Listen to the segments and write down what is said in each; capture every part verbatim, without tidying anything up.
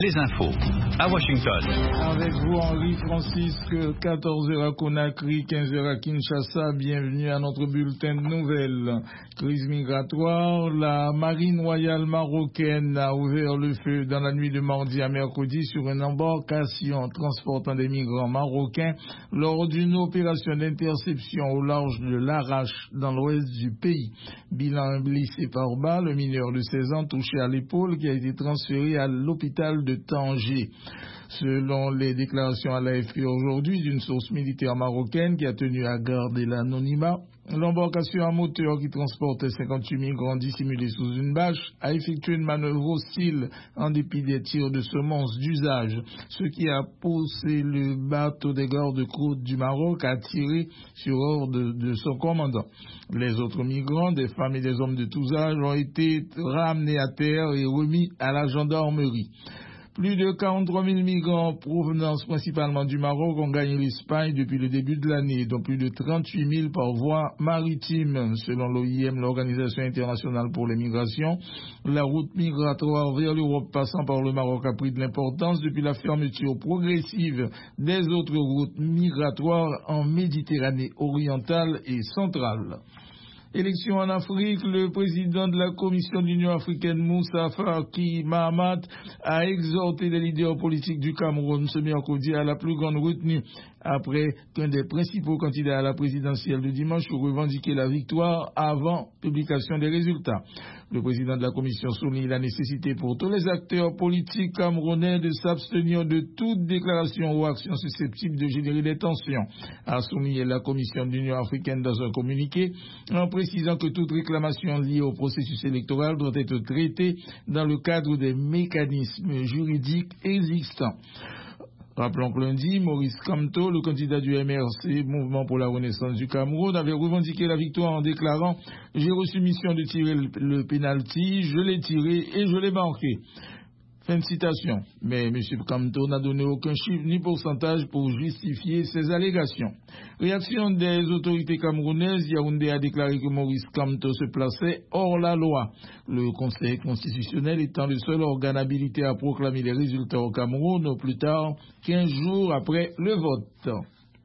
Les infos à Washington. Avec vous, Henri Francisque, quatorze heures à Conakry, quinze heures à Kinshasa. Bienvenue à notre bulletin de nouvelles. Crise migratoire, la marine royale marocaine a ouvert le feu dans la nuit de mardi à mercredi sur une embarcation transportant des migrants marocains lors d'une opération d'interception au large de l'Arrache dans l'ouest du pays. Bilan blessé par balle, le mineur de seize ans touché à l'épaule qui a été transféré à l'hôpital de Tanger. Selon les déclarations à l'A F P aujourd'hui d'une source militaire marocaine qui a tenu à garder l'anonymat, l'embarcation à moteur qui transportait cinquante-huit migrants dissimulés sous une bâche a effectué une manœuvre hostile en dépit des tirs de semonces d'usage, ce qui a poussé le bateau des gardes-côtes du Maroc à tirer sur ordre de son commandant. Les autres migrants, des femmes et des hommes de tous âges, ont été ramenés à terre et remis à la gendarmerie. Plus de quarante-trois mille migrants en provenance principalement du Maroc ont gagné l'Espagne depuis le début de l'année, dont plus de trente-huit mille par voie maritime. Selon l'O I M, l'Organisation internationale pour les migrations, la route migratoire vers l'Europe passant par le Maroc a pris de l'importance depuis la fermeture progressive des autres routes migratoires en Méditerranée orientale et centrale. Élection en Afrique, le président de la Commission de l'Union africaine, Moussa Faki Mahamat, a exhorté les leaders politiques du Cameroun ce mercredi à la plus grande retenue après qu'un des principaux candidats à la présidentielle de dimanche ait revendiqué la victoire avant publication des résultats. Le président de la Commission souligne la nécessité pour tous les acteurs politiques camerounais de s'abstenir de toute déclaration ou action susceptible de générer des tensions, a souligné la Commission de l'Union africaine dans un communiqué, en précisant que toute réclamation liée au processus électoral doit être traitée dans le cadre des mécanismes juridiques existants. Rappelons que lundi, Maurice Kamto, le candidat du M R C, Mouvement pour la Renaissance du Cameroun, avait revendiqué la victoire en déclarant « J'ai reçu mission de tirer le, le pénalty, je l'ai tiré et je l'ai marqué ». Fin de citation. Mais M. Kamto n'a donné aucun chiffre ni pourcentage pour justifier ses allégations. Réaction des autorités camerounaises, Yaoundé a déclaré que Maurice Kamto se plaçait hors la loi. Le Conseil constitutionnel étant le seul organe habilité à proclamer les résultats au Cameroun au plus tard quinze jours après le vote.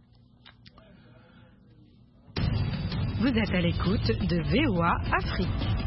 Vous êtes à l'écoute de V O A Afrique.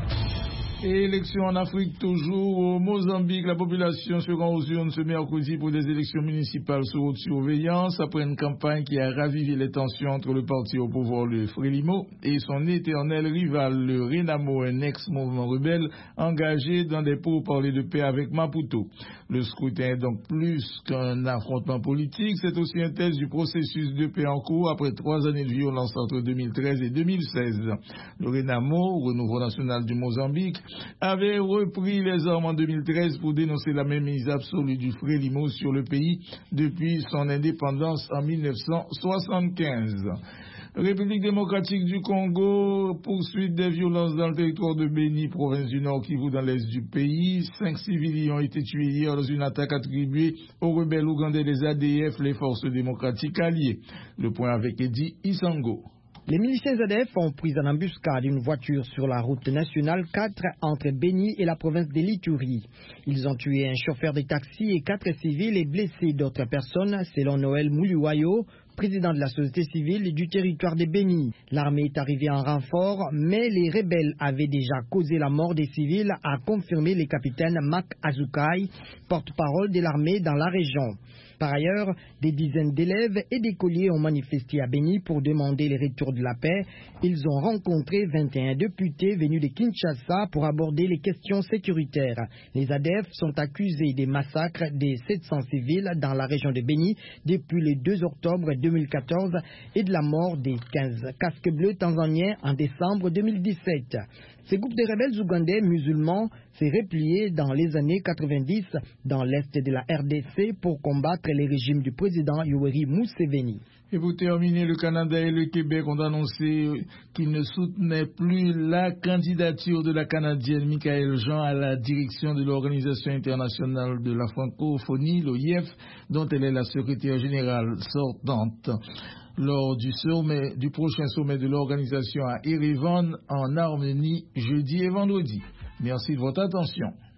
Et élections en Afrique toujours. Au Mozambique, la population se rend aux urnes ce mercredi pour des élections municipales sous haute surveillance après une campagne qui a ravivé les tensions entre le parti au pouvoir, le Frélimo, et son éternel rival, le Renamo, un ex-mouvement rebelle engagé dans des pourparlers de paix avec Maputo. Le scrutin est donc plus qu'un affrontement politique, c'est aussi un test du processus de paix en cours après trois années de violence entre deux mille treize et deux mille seize. Le Renamo, Renouveau national du Mozambique, avait repris les armes en deux mille treize pour dénoncer la mainmise absolue du Frélimo sur le pays depuis son indépendance en mille neuf cent soixante-quinze. République démocratique du Congo, poursuite des violences dans le territoire de Beni, province du Nord Kivu dans l'est du pays. Cinq civils y ont été tués hier dans une attaque attribuée aux rebelles ougandais des A D F, les forces démocratiques alliées. Le point avec Eddie Isango. Les miliciens A D F ont pris en embuscade une voiture sur la route nationale quatre entre Beni et la province de l'Ituri. Ils ont tué un chauffeur de taxi et quatre civils et blessé d'autres personnes, selon Noël Mouluayo, président de la société civile du territoire de Beni. L'armée est arrivée en renfort, mais les rebelles avaient déjà causé la mort des civils, a confirmé le capitaine Mak Azukai, porte-parole de l'armée dans la région. Par ailleurs, des dizaines d'élèves et d'écoliers ont manifesté à Beni pour demander le retour de la paix. Ils ont rencontré vingt et un députés venus de Kinshasa pour aborder les questions sécuritaires. Les A D F sont accusés des massacres des sept cents civils dans la région de Beni depuis le deux octobre deux mille quatorze et de la mort des quinze casques bleus tanzaniens en décembre deux mille dix-sept. Ce groupe de rebelles ougandais musulmans s'est replié dans les années quatre-vingt-dix dans l'est de la R D C pour combattre les régimes du président Yoweri Museveni. Et pour terminer, le Canada et le Québec ont annoncé qu'ils ne soutenaient plus la candidature de la Canadienne Michaëlle Jean à la direction de l'Organisation internationale de la francophonie, l'O I F, dont elle est la secrétaire générale sortante. Lors du, sommet, du prochain sommet de l'organisation à Erevan, en Arménie, jeudi et vendredi. Merci de votre attention.